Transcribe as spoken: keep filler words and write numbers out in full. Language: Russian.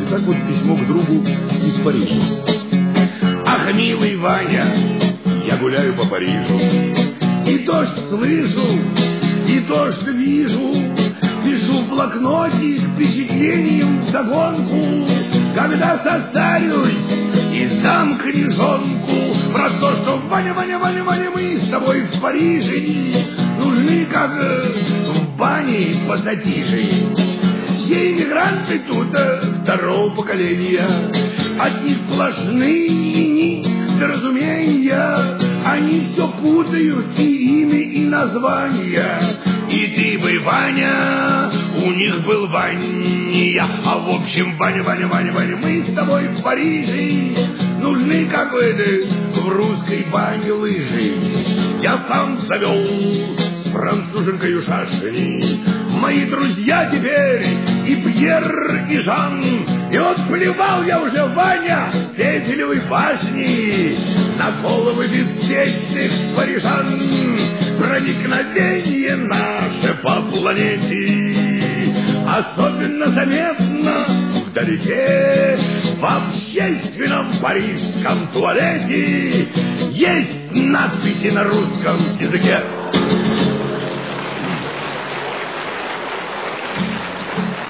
так вот письмо к другу из Парижа. Ах, милый Ваня, я гуляю по Парижу, и дождь слышу, и дождь вижу, пишу в блокноте впечатлением вдогонку, когда состарюсь и сдам книжонку про то, что Ваня, Ваня, Ваня, Ваня, мы с тобой в Париже нужны, как в бане пассатижи. Все иммигранты тут второго поколения, одни сплошные недоразумения, они все путают и имя, и названия. И ты бы, Ваня, у них был Ваня, а в общем, Ваня, Ваня, Ваня, Ваня, мы с тобой в Париже нужны, как это, в русской бане лыжи. Я сам завел с француженкою шашни, мои друзья теперь и Пьер, и Жан. И вот плевал я уже, Ваня, с Эйфелевой башни на головы беспечных парижан. Проникновение наше по планете особенно заметно вдалеке. В общественном парижском туалете есть надписи на русском языке.